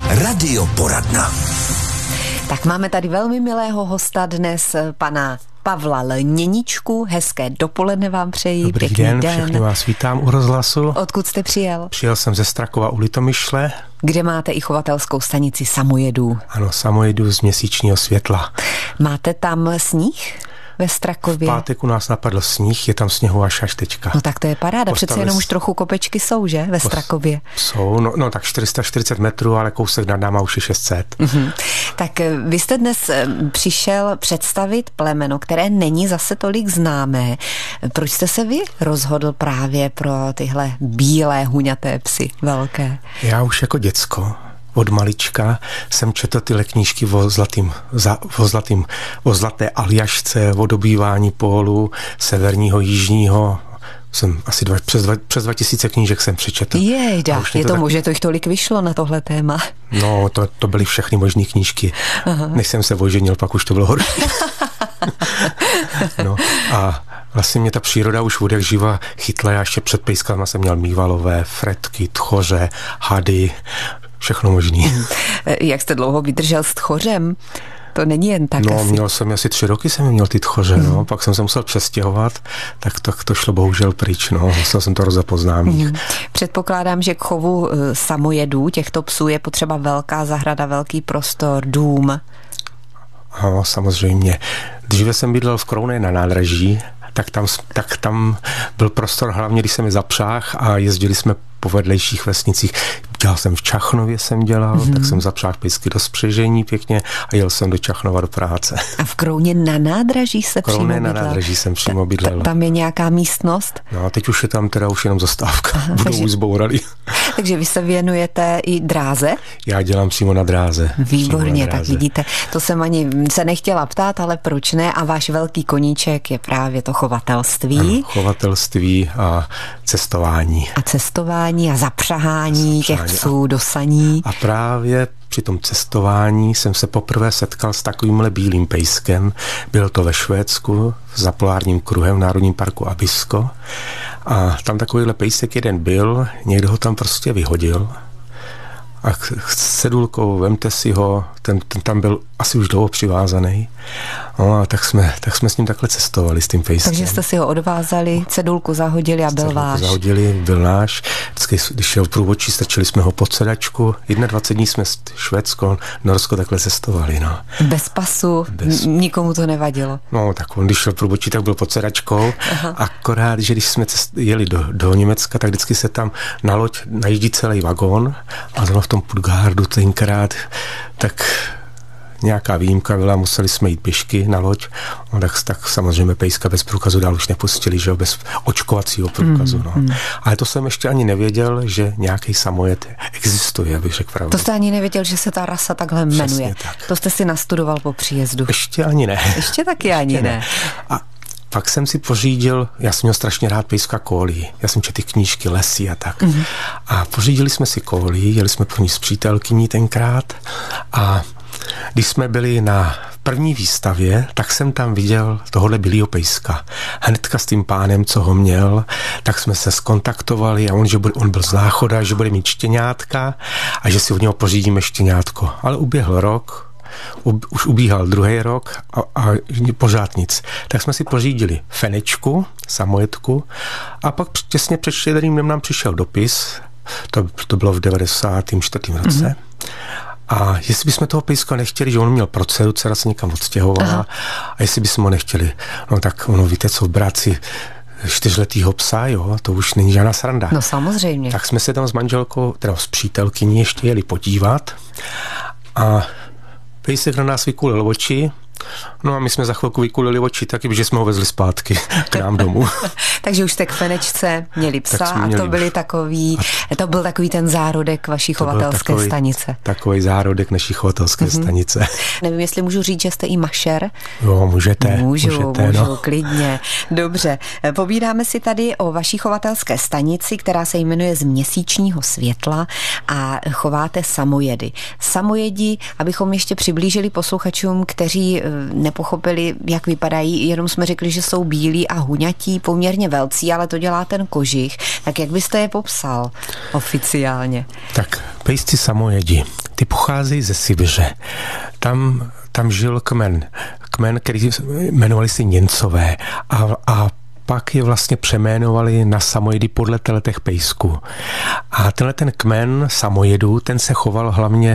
Radioporadna. Tak máme tady velmi milého hosta dnes, pana Pavla Lněničku. Hezké dopoledne vám přeji. Dobrý Pěkný den, den. všechny vás vítám u rozhlasu. Odkud jste přijel? Přijel jsem ze Strakova u Litomyšle. Kde máte i chovatelskou stanici Samojedů. Ano, Samojedů z Měsíčního světla. Máte tam sníh ve Strakově? V pátek u nás napadl sníh, je tam sněhu až teďka. No tak to je paráda, přece jenom už trochu kopečky jsou, že, ve Strakově? Jsou, no tak 440 metrů, ale kousek nad náma už je 600. Mm-hmm. Tak vy jste dnes přišel představit plemeno, které není zase tolik známé. Proč jste se vy rozhodl právě pro tyhle bílé huňaté psy velké? Já už jako děcko od malička jsem četl tyhle knížky o zlaté aljašce, o dobývání pólu, severního, jižního. Jsem asi přes 2000 knížek jsem přečetl. Jejda, je to možné, to jich tolik vyšlo na tohle téma. No, to byly všechny možné knížky. Aha. Než jsem se oženil, pak už to bylo horší. No a vlastně mě ta příroda už od jak živa chytla. Já ještě před pejskama jsem měl mývalové, fretky, tchoře, hady, všechno možný. Jak jste dlouho vydržel s tchořem? To není jen tak. No, měl jsem asi 3 roky jsem měl ty tchoře, no. Pak jsem se musel přestěhovat, tak to šlo bohužel pryč, no. Musel jsem to rozpoznání. Předpokládám, že k chovu samojedů, těchto psů, je potřeba velká zahrada, velký prostor, dům. No, samozřejmě. Dříve jsem bydlel v Krouně na nádraží, tak tam byl prostor, hlavně když jsem je zapřáhl a jezdili jsme po vedlejších vesnicích. Dělal jsem v Čachnově, tak jsem zapřáhl pejsky do spřežení pěkně a jel jsem do Čachnova do práce. A v Krouně na nádraží se přímo bydlel? Na nádraží jsem přímo bydlel. Tam je nějaká místnost? No, teď už je tam teda už jenom zastávka. Budou už zbourali. Takže vy se věnujete i dráze? Já dělám přímo na dráze. Výborně, tak vidíte. To jsem ani se nechtěla ptát, ale proč ne? A váš velký koníček je právě to chovatelství. Ano, chovatelství a cestování. A cestování a zapřahání těch psů do saní. A právě při tom cestování jsem se poprvé setkal s takovýmhle bílým pejskem. Byl to ve Švédsku, za polárním kruhem v Národním parku Abisko. A tam takovýhle pejsek jeden byl, někdo ho tam prostě vyhodil. A s cedulkou, vemte si ho, ten tam byl asi už dlouho přivázaný. No a tak jsme s ním takhle cestovali s tím pejskem. Takže jste si ho odvázali, cedulku zahodili a byl váš. Byl náš. Vždycky, když šel průvodčí, strčili jsme ho pod sedačku. 21 dní jsme Švédsko, Norsko takhle cestovali. No. Bez pasu, nikomu to nevadilo. No tak on, když šel průvodčí, tak byl pod sedačkou. Aha. Akorát, že když jsme jeli do Německa, tak vždycky se tam na loď najíždí celý vagón a zrovna v tom Puttgardu tenkrát, tak nějaká výjimka byla, museli jsme jít pěšky na loď, no, tak samozřejmě pejska bez průkazu dál už nepustili, že jo, bez očkovacího průkazu. No. Ale to jsem ještě ani nevěděl, že nějaký samojed existuje, abych řekl pravdu. To jste ani nevěděl, že se ta rasa takhle jmenuje. Tak. To jste si nastudoval po příjezdu. Ještě ani ne. Ještě taky ani ne. A pak jsem si pořídil, já jsem měl strašně rád pejska Kólí. Já jsem četl ty knížky, lesy a tak. A pořídili jsme si Kólí, jeli jsme pro ní s přítelkyní tenkrát a když jsme byli na první výstavě, tak jsem tam viděl tohohle bílýho pejska. Hnedka s tím pánem, co ho měl, tak jsme se skontaktovali a on byl z Náchoda, že bude mít štěňátka a že si od něho pořídíme štěňátko. Ale uběhl rok, už ubíhal 2. rok a pořád nic. Tak jsme si pořídili Fenečku, samojedku a pak těsně před Štědrým dnem nám přišel dopis, to bylo v 94. roce. A jestli bychom toho pejska nechtěli, že on měl pro dceru, dcera se někam odstěhovala, a jestli bychom ho nechtěli, no tak ono, víte co, brát si 4letýho psa, jo, to už není žádná sranda. No samozřejmě. Tak jsme se tam s manželkou, teda s přítelkyní ještě jeli podívat a pejsek na nás vykulil oči. No a my jsme za chvilku vykulili oči taky, že jsme ho vezli zpátky k nám domů. Takže už jste k Fenečce měli psa a to byl takový ten zárodek vaší chovatelské stanice. Takový zárodek naší chovatelské stanice. Nevím, jestli můžu říct, že jste i mašer? Jo, můžete. Můžu, klidně. Dobře, povídáme si tady o vaší chovatelské stanici, která se jmenuje Z Měsíčního světla a chováte samojedy. Samojedi, abychom ještě přiblížili posluchačům, kteří nepochopili, jak vypadají, jenom jsme řekli, že jsou bílí a huňatí, poměrně velcí, ale to dělá ten kožich. Tak jak byste je popsal oficiálně? Tak pejsci samojedi. ty pocházejí ze Sibiře. Tam žil kmen, který jmenovali si Němcové a pak je vlastně přeménovali na samojedy podle těch pejsků. A ten kmen samojedů, ten se choval hlavně,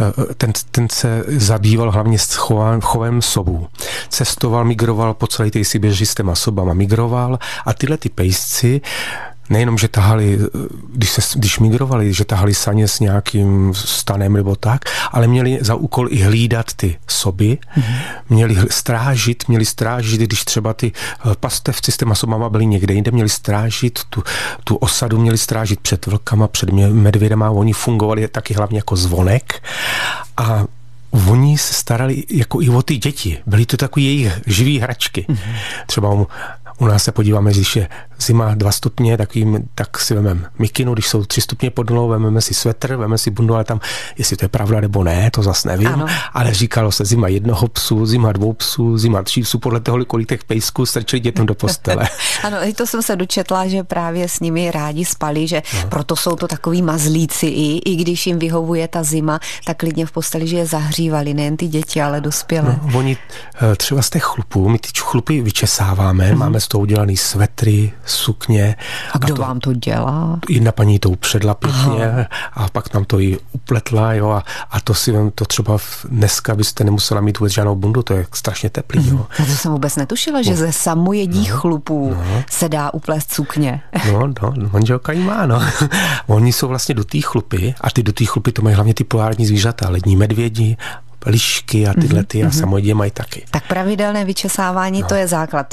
ten se zabýval hlavně s chovem sobů. Cestoval, migroval po celé té Sibiři s těma sobama, migroval a tyhle ty pejsci nejenom, že tahali, když migrovali, že tahali saně s nějakým stanem nebo tak, ale měli za úkol i hlídat ty soby, měli strážit, když třeba ty pastevci s těma sobama byli někde jinde, měli strážit tu osadu, měli strážit před vlkama, před medvědama, oni fungovali taky hlavně jako zvonek a oni se starali jako i o ty děti. Byly to takový jejich živý hračky. Třeba u nás se podíváme, když je zima 2 stupně, tak si vememe mikinu, když jsou 3 stupně pod nulou, vememe si svetr, vememe si bundu, ale tam, jestli to je pravda nebo ne, to zas nevím, ano. Ale říkalo se zima 1 psu, zima 2 psů, zima 3 psů, podle toho, kolik těch pejsků strčili dětem do postele. Ano, i to jsem se dočetla, že právě s nimi rádi spali, že proto jsou to takový mazlíci i když jim vyhovuje ta zima, tak klidně v posteli, že je zahřívali, nejen ty děti, ale dospělé. No, oni třeba z těch chlupů, my ty chlupy vyčesáváme, máme z toho udělaný svetry, sukně. A kdo vám to dělá? Jedna paní to upředla pěkně a pak nám to i upletla, jo, a to si vem, to třeba dneska byste nemusela mít vůbec žádnou bundu, to je strašně teplý, jo. To jsem vůbec netušila, že ze samojedích chlupů se dá uplést sukně. No, manželka jí má, no. Oni jsou vlastně dutý chlupy a ty dutý chlupy to mají hlavně ty polární zvířata, lední medvědi, lišky a tyhle ty a samojedy mají taky. Tak pravidelné vyčesávání, to je základ.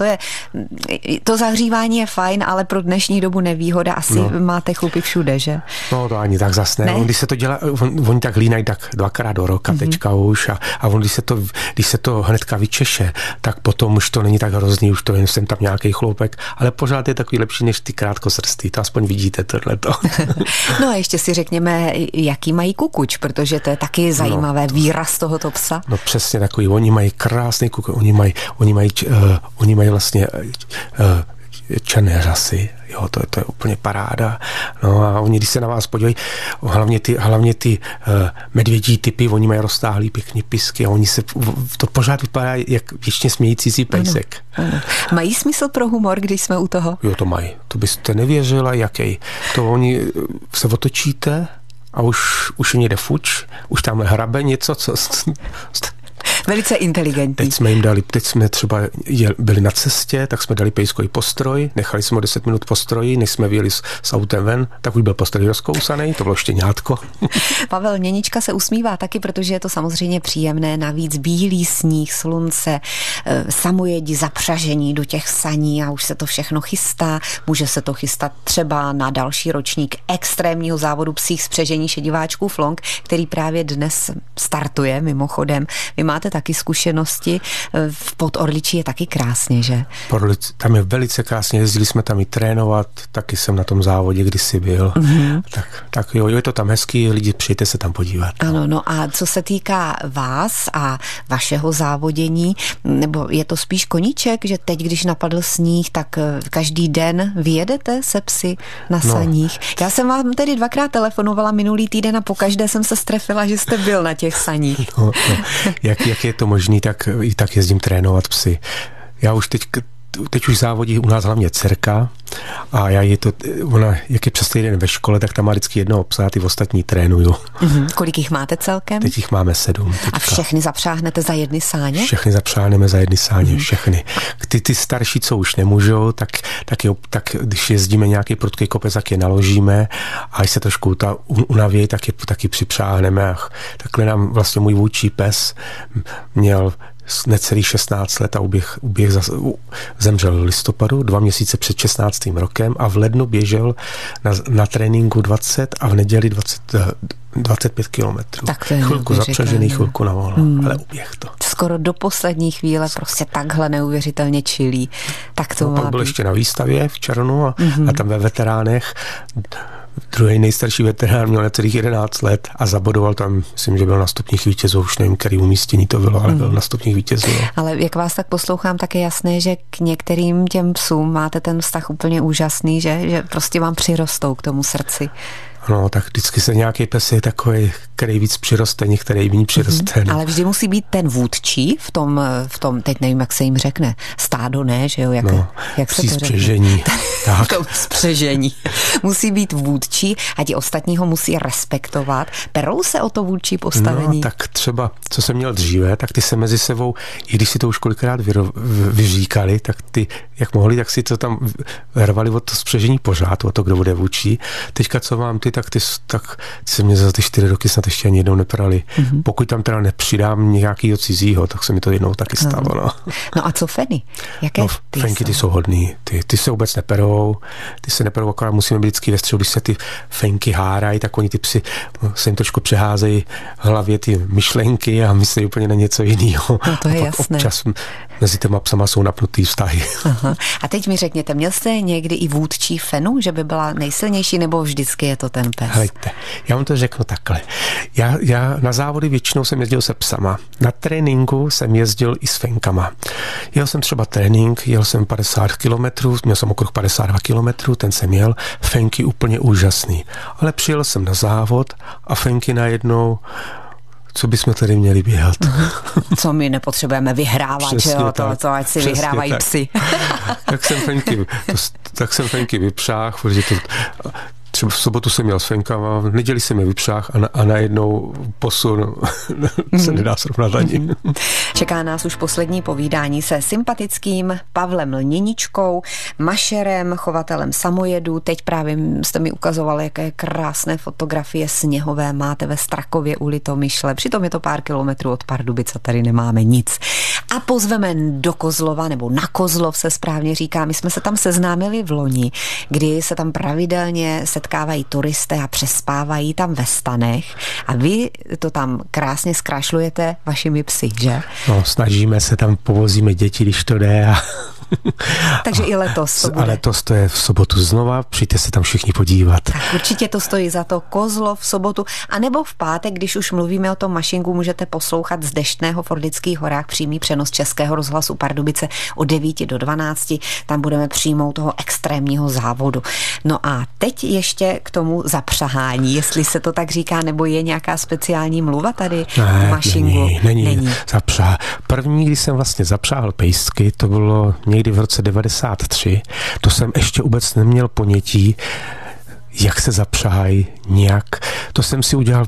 To zahřívání je fajn, ale pro dnešní dobu nevýhoda. Asi máte chlupy všude, že? No to ani tak zas ne. Když se to dělá, oni tak línají tak 2krát do roka teďka už a když se to hnedka vyčeše, tak potom už to není tak hrozný, už to jen jsem tam nějaký chloupek, ale pořád je takový lepší než ty krátkosrstý. To aspoň vidíte tohleto. No a ještě si řekněme, jaký mají kukuč, protože to je taky zajímavé výraz tohoto psa. No přesně takový, oni mají krásný kukuč, oni mají vlastně černé řasy, jo, to je úplně paráda. No a oni, když se na vás podívají, hlavně ty medvědí typy, oni mají roztáhlý pěkně pisky a oni se, to pořád vypadá jak věčně smějící si pejsek. Ano. Mají smysl pro humor, když jsme u toho? Jo, to mají. To byste nevěřila, jaký. To oni se otočíte a už někde fuč, už tam hrabe něco, co... Velice inteligentní. Teď jsme třeba byli na cestě, tak jsme dali pejskovi postroj, nechali jsme ho 10 minut postroji, než jsme vyjeli s autem ven, tak už byl postroj rozkousaný, to bylo štěňátko. Pavel, Měnička se usmívá taky, protože je to samozřejmě příjemné, navíc bílý sníh, slunce, samojedi, zapřažení do těch saní a už se to všechno chystá. Může se to chystat třeba na další ročník extrémního závodu psích spřežení šediváčků Flonk, který právě dnes startuje mimochodem. Vy máte taky zkušenosti. V Podorličí je taky krásně, že? Tam je velice krásně, jezdili jsme tam i trénovat, taky jsem na tom závodě kdysi byl. Tak jo, je to tam hezký, lidi, přijďte se tam podívat. Ano, no a co se týká vás a vašeho závodění, nebo je to spíš koníček, že teď, když napadl sníh, tak každý den vyjedete se psy na saních? Já jsem vám tedy 2krát telefonovala minulý týden a pokaždé jsem se strefila, že jste byl na těch saních. No. Jak je to možný, tak jezdím trénovat psy. Já už teď už závodí u nás hlavně dcerka a ona, jak je přes týden ve škole, tak tam má vždycky jednoho psa a ty ostatní trénuju. Kolik jich máte celkem? Teď jich máme 7. Teďka. A všechny zapřáhnete za jedny sáně? Všechny zapřáhneme za jedny sáně, všechny. Ty starší, co už nemůžou, tak když jezdíme nějaký prudký kopec, tak je naložíme a až se trošku unavějí, tak je taky připřáhneme. A takhle nám vlastně můj vůdčí pes měl necelých 16 let a zemřel v listopadu, 2 měsíce před 16. rokem a v lednu běžel na tréninku 20 a v neděli 25 kilometrů. Chvilku zapřažený, chvilku na volno, ale uběh to. Skoro do poslední chvíle prostě takhle neuvěřitelně čilí. Tak to má pak byl ještě na výstavě v červnu a tam ve veteránech druhý nejstarší veterán měl necelých 11 let a zabodoval tam, myslím, že byl na stupních vítězů, už nevím, který umístění to bylo, ale byl na stupních vítězů. Ale jak vás tak poslouchám, tak je jasné, že k některým těm psům máte ten vztah úplně úžasný, že prostě vám přirostou k tomu srdci. No, tak vždycky se nějaký pes je takový, který víc přiroste, některý méně přiroste. Ale vždy musí být ten vůdčí v tom, teď nevím, jak se jim řekne, stádo, ne, že jo, jak se to řekne? Spřežení. Tak. To spřežení. Musí být vůdčí a ti ostatní ho musí respektovat. Perou se o to vůdčí postavení? No, tak třeba, co jsem měl dříve, tak ty se mezi sebou, i když si to už kolikrát vyříkali, tak ty, jak mohli, tak si to tam rvali od to spřežení pořád, o to, kdo bude vůdčí. Teďka, co mám ty, tak se mě za ty 4 roky snad ještě ani jednou neprali. Pokud tam teda nepřidám nějakýho cizího, tak se mi to jednou taky stalo. No, no a co feny? Jaké fenky ty jsou hodný. Ty se vůbec neperou. Ty se neperou, akorát musíme být vždycky ve středu. Když se ty fenky hárají, tak oni ty psi se jim trošku přeházejí v hlavě ty myšlenky a myslí úplně na něco jiného. No to je jasné. Občas mezi těma psama jsou napnutý vztahy. Aha. A teď mi řekněte, měl jste někdy i vůdčí fenu, že by byla nejsilnější, nebo vždycky je to ten pes? Hejte, já vám to řeknu takhle. Já na závody většinou jsem jezdil se psama. Na tréninku jsem jezdil i s fenkama. Jel jsem třeba trénink, jel jsem 50 kilometrů, měl jsem okruh 52 kilometrů, ten jsem jel, fenky úplně úžasný. Ale přijel jsem na závod a fenky najednou, co bychom tady měli běhat? Co my nepotřebujeme vyhrávat, přesně že jo? Tak, to ať si vyhrávají tak. psi. tak jsem fenky vypřáhl, protože to třeba v sobotu jsem měl s fenkama, v neděli jsem je vypřáhl a najednou posun se nedá srovnat ani. Čeká nás už poslední povídání se sympatickým Pavlem Lněničkou, mašerem, chovatelem samojedů. Teď právě jste mi ukazoval, jaké krásné fotografie sněhové máte ve Strakově u Litomyšle. Přitom je to pár kilometrů od Pardubic a tady nemáme nic. A pozveme do Kozlova, nebo na Kozlov se správně říká. My jsme se tam seznámili v loni, kdy se tam pravidelně setkávají turisté a přespávají tam ve stanech a vy to tam krásně zkrašlujete vašimi psy, že? No, snažíme se, tam povozíme děti, když to jde. Takže i letos to bude. A letos to je v sobotu znova, přijďte se tam všichni podívat. Tak určitě to stojí za to. Kozlov v sobotu, a nebo v pátek, když už mluvíme o tom mašinku, můžete poslouchat z Deštného v Orlických horách přímý přenos Českého rozhlasu Pardubice od 9 do 12. Tam budeme přijmout toho extrémního závodu. No a teď ještě k tomu zapřahání, jestli se to tak říká, nebo je nějaká speciální mluva tady v mašinku? Není. První, když jsem vlastně zapřáhl pejsky, to bylo někdy v roce 93, to jsem ještě vůbec neměl ponětí, jak se zapřahají nějak. To jsem si udělal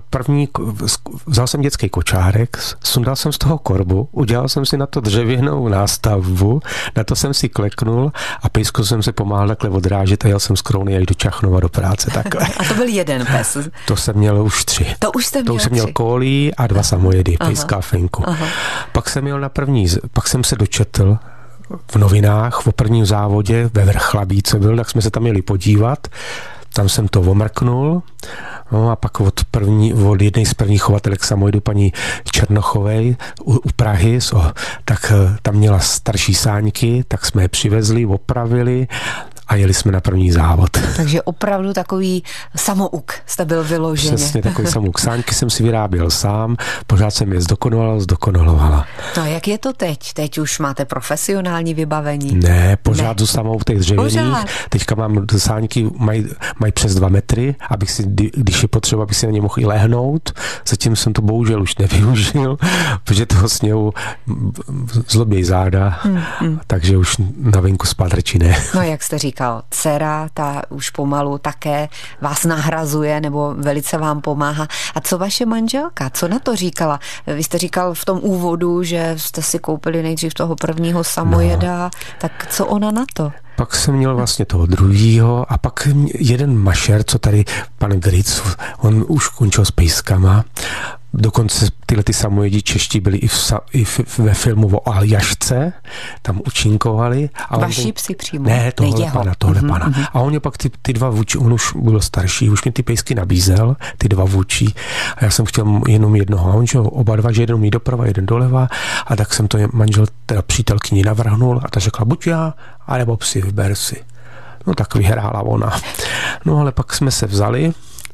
vzal jsem dětský kočárek, sundal jsem z toho korbu, udělal jsem si na to dřevěnou nástavbu, na to jsem si kleknul a pejsku jsem se pomáhal takhle odrážet a jel jsem z Krouny až do Čachnova do práce. Takhle. A to byl jeden pes? To jsem měl už 3. To už jsem měl kolí a 2 samojedy, pejská a fenku. Pak jsem jel pak jsem se dočetl v novinách o prvním závodě ve Vrchlabí, co byl, tak jsme se tam měli podívat. Tam jsem to omrknul. No a pak od jedné z prvních chovatelek samojedu, paní Černochovej u Prahy, tak tam měla starší sáňky, tak jsme je přivezli, opravili a jeli jsme na první závod. Takže opravdu takový samouk jste byl vyloženě. Přesně, takový samouk. Sáňky jsem si vyráběl sám, pořád jsem je zdokonalovala. No a jak je to teď? Teď už máte profesionální vybavení? Ne, pořád zůstávám v těch dřevěných. Teďka mám sáňky, mají přes 2 metry, abych si, když je potřeba, abych si na ně mohl i lehnout. Zatím jsem to bohužel už nevyužil, protože toho sněhu zlobějí záda, takže už na venku spát radši ne. No jak jste říkal, dcera, ta už pomalu také vás nahrazuje nebo velice vám pomáhá. A co vaše manželka? Co na to říkala? Vy jste říkal v tom úvodu, že jste si koupili nejdřív toho prvního samojeda, tak co ona na to? Pak jsem měl vlastně toho druhýho a pak jeden mašer, co tady pan Gric, on už končil s pejskama. Dokonce tyhle samojedi čeští byli i ve filmu o Aljašce, tam účinkovali. Vaši psi přímo? Ne, tohle pana. A on je pak ty 2 vůči, on už byl starší, už mi ty pejsky nabízel, ty 2 vůči, a já jsem chtěl jenom jednoho. A on že oba 2, že jeden umí doprava, jeden doleva, a tak jsem to manžel, teda přítelkyni navrhnul a ta řekla, buď já, anebo psi, vyber si. No tak vyhrála ona. No ale pak jsme se vzali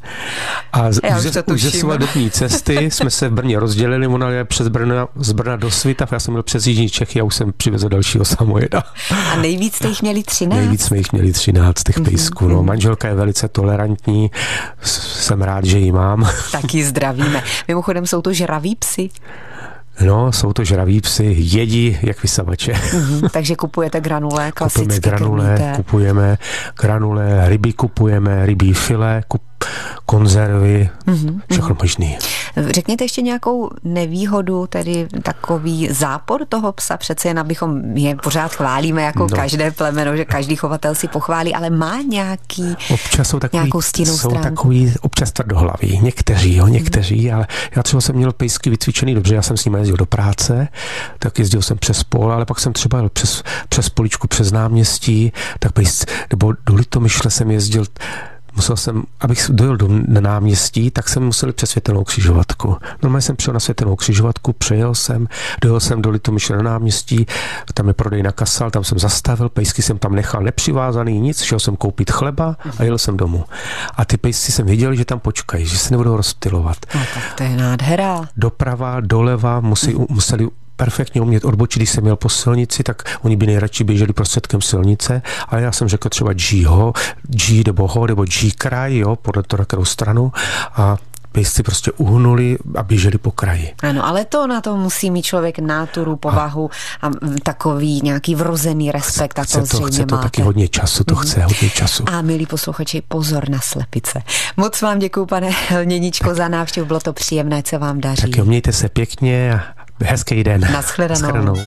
A už ze svatební cesty jsme se v Brně rozdělili, ona je z Brna do Svitav, já jsem byl přes Jižní Čechy a už jsem přivezl dalšího samojeda. A nejvíc jste jich měli 13? Nejvíc jsme jich měli 13 těch pejsků. No. Manželka je velice tolerantní, jsem rád, že ji mám. Taky zdravíme. Mimochodem jsou to žraví psy? No, jsou to žraví psy, jedí jak vysavače. Takže kupujete granule, klasicky Kupujeme granule, ryby kupujeme, rybí filé, konzervy, všechno možný. Řekněte ještě nějakou nevýhodu, tedy takový zápor toho psa, přece jen abychom je pořád chválíme jako každé plemeno, že každý chovatel si pochválí, ale má nějakou stinnou stránku? Jsou takový občas tvrdohlaví, někteří, ale já třeba jsem měl pejsky vycvičený dobře, já jsem s nimi jezdil do práce, tak jezdil jsem přes pol, ale pak jsem třeba jel přes poličku, přes náměstí, tak nebo do Litomyšle jsem jezdil. Musel jsem, abych dojel na náměstí, tak jsem musel přes světelnou křižovatku. Normálně jsem přijel na světelnou křižovatku, dojel jsem do Litomyšle na náměstí, tam je prodejna Kasal, tam jsem zastavil, pejsky jsem tam nechal nepřivázaný, nic, šel jsem koupit chleba a jel jsem domů. A ty pejsci jsem věděl, že tam počkají, že se nebudou rozptylovat. No tak to je nádhera. Doprava, doleva, museli perfektně umět odbočit, když jsem měl po silnici, tak oni by nejradši běželi prostředkem silnice, ale já jsem řekl třeba G nebo G kraj, jo, podle toho, na kterou stranu, a pejsci prostě uhnuli a běželi po kraji. Ano, ale to na to musí mít člověk náturu, povahu a takový nějaký vrozený respekt. A to zřejmě chce to máte. Taky hodně času, chce hodně času. A milí posluchači, pozor na slepice. Moc vám děkuju, pane Lněníčko, za návštěvu, bylo to příjemné, co vám daří. Tak jo, mějte se pěkně a hezký den. Naschledanou.